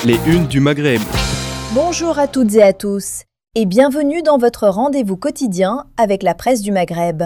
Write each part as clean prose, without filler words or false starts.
Les unes du Maghreb. Bonjour à toutes et à tous et bienvenue dans votre rendez-vous quotidien avec la presse du Maghreb.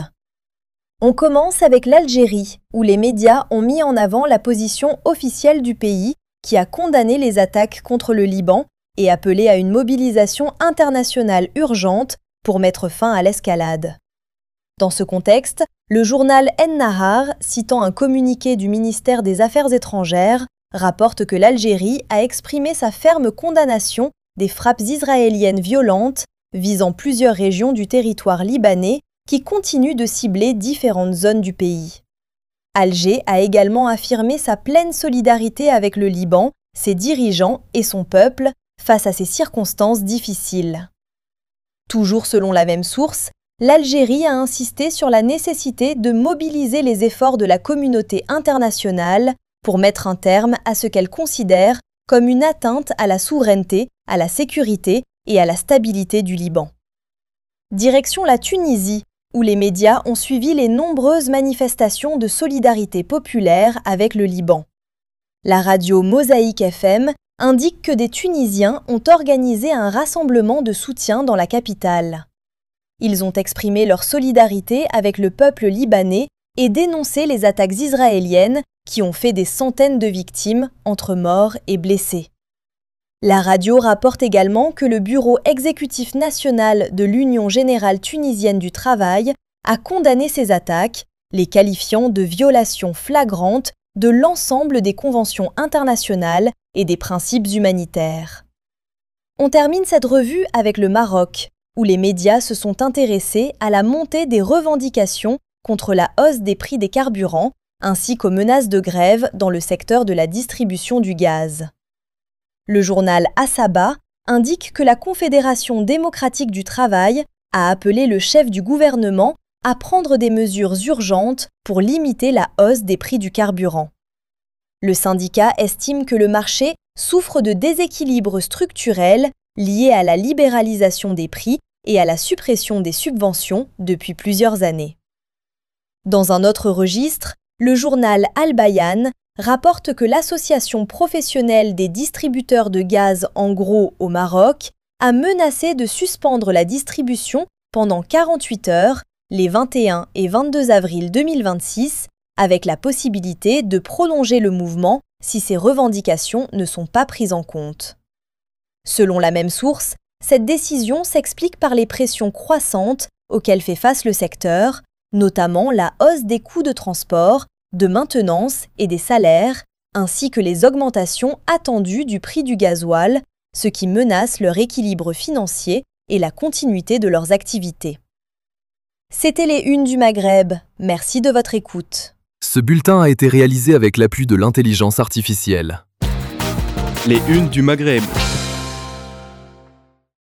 On commence avec l'Algérie, où les médias ont mis en avant la position officielle du pays qui a condamné les attaques contre le Liban et appelé à une mobilisation internationale urgente pour mettre fin à l'escalade. Dans ce contexte, le journal En-Nahar, citant un communiqué du ministère des Affaires étrangères, rapporte que l'Algérie a exprimé sa ferme condamnation des frappes israéliennes violentes visant plusieurs régions du territoire libanais qui continuent de cibler différentes zones du pays. Alger a également affirmé sa pleine solidarité avec le Liban, ses dirigeants et son peuple face à ces circonstances difficiles. Toujours selon la même source, l'Algérie a insisté sur la nécessité de mobiliser les efforts de la communauté internationale pour mettre un terme à ce qu'elle considère comme une atteinte à la souveraineté, à la sécurité et à la stabilité du Liban. Direction la Tunisie, où les médias ont suivi les nombreuses manifestations de solidarité populaire avec le Liban. La radio Mosaïque FM indique que des Tunisiens ont organisé un rassemblement de soutien dans la capitale. Ils ont exprimé leur solidarité avec le peuple libanais et dénoncé les attaques israéliennes qui ont fait des centaines de victimes entre morts et blessés. La radio rapporte également que le Bureau exécutif national de l'Union générale tunisienne du travail a condamné ces attaques, les qualifiant de violations flagrantes de l'ensemble des conventions internationales et des principes humanitaires. On termine cette revue avec le Maroc, où les médias se sont intéressés à la montée des revendications contre la hausse des prix des carburants, ainsi qu'aux menaces de grève dans le secteur de la distribution du gaz. Le journal Asaba indique que la Confédération démocratique du travail a appelé le chef du gouvernement à prendre des mesures urgentes pour limiter la hausse des prix du carburant. Le syndicat estime que le marché souffre de déséquilibres structurels liés à la libéralisation des prix et à la suppression des subventions depuis plusieurs années. Dans un autre registre, le journal Al-Bayan rapporte que l'Association professionnelle des distributeurs de gaz en gros au Maroc a menacé de suspendre la distribution pendant 48 heures les 21 et 22 avril 2026, avec la possibilité de prolonger le mouvement si ces revendications ne sont pas prises en compte. Selon la même source, cette décision s'explique par les pressions croissantes auxquelles fait face le secteur, notamment la hausse des coûts de transport, de maintenance et des salaires, ainsi que les augmentations attendues du prix du gasoil, ce qui menace leur équilibre financier et la continuité de leurs activités. C'était les unes du Maghreb. Merci de votre écoute. Ce bulletin a été réalisé avec l'appui de l'intelligence artificielle. Les unes du Maghreb.